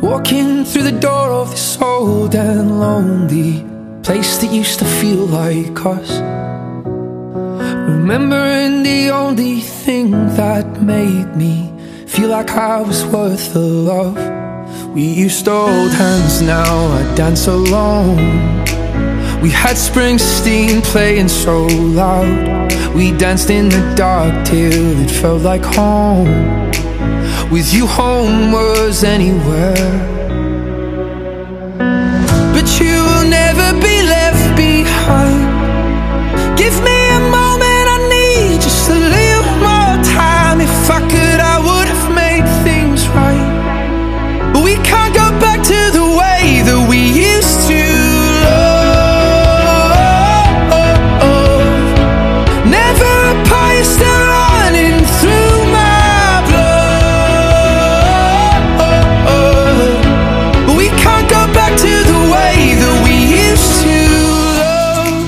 Walking through the door of this old and lonely place that used to feel like us, remembering the only thing that made me feel like I was worth the love. We used to hold hands, now I dance alone. We had Springsteen playing so loud. We danced in the dark till it felt like home. With you, home was anywhere. But you will never be left behind. Give me a moment, I need just a little more time. If I could, I would have made things right. But we can't go back to the way that we used to love. Never apart, you're still running through my blood. But we can't go back to the way that we used to love.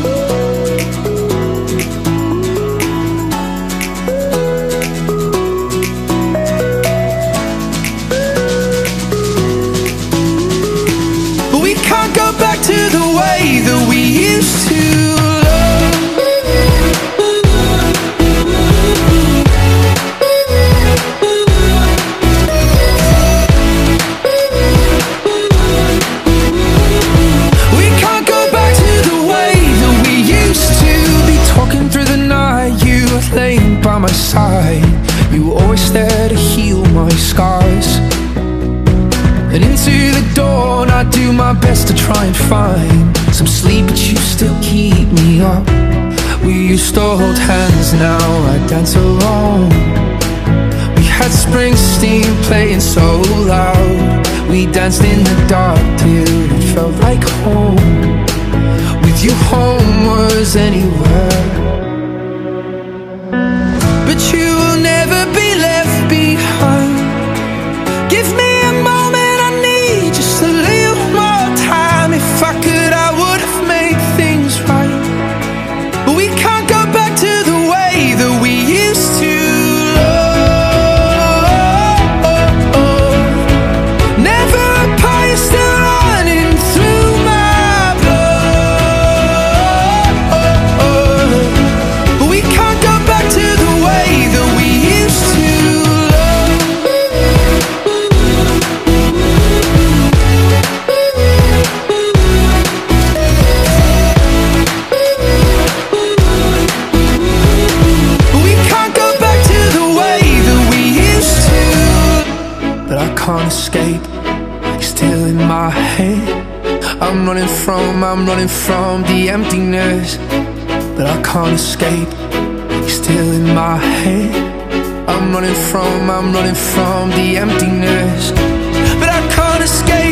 But we can't go back to the way that we used to love. We can't go back to the way that we used to be. Talking through the night, you were laying by my side. You were always there to heal my scars. And into the dawn, I do my best to try and find some sleep, but you still keep me up. We used to hold hands, now I dance alone. We had Springsteen playing so loud. We danced in the dark till it felt like home. With you, home was anywhere. But you will never be left behind. Give me a moment, I need just a little more time. If I could, I would have made things right. But we can't go back to the way that we used to love. Never apart, you're still running through my blood. But we can't go back to the way that we used to love. But we can't go back to the way that we used to. But I can't escape, you're still in my head. I'm running from the emptiness. But I can't escape, you're still in my head. I'm running from the emptiness. But I can't escape.